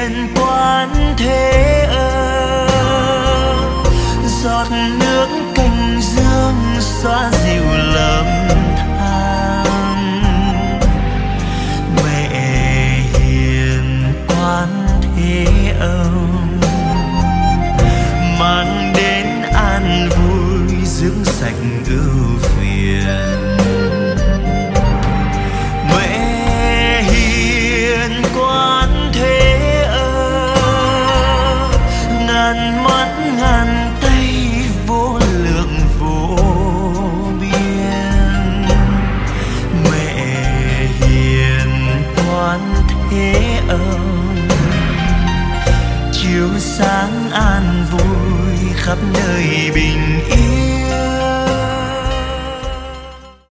hiền quán thế ơn, giọt nước cành dương xóa dịu lầm than. Mẹ hiền quán thế ơn, mang đến an vui dưỡng sạch ưu phiền. Mẹ hiền quán thế ơn, ngàn mắt ngàn tay vô lượng vô biên. Mẹ hiền quán thế ơn, chiếu sáng an vui khắp nơi bình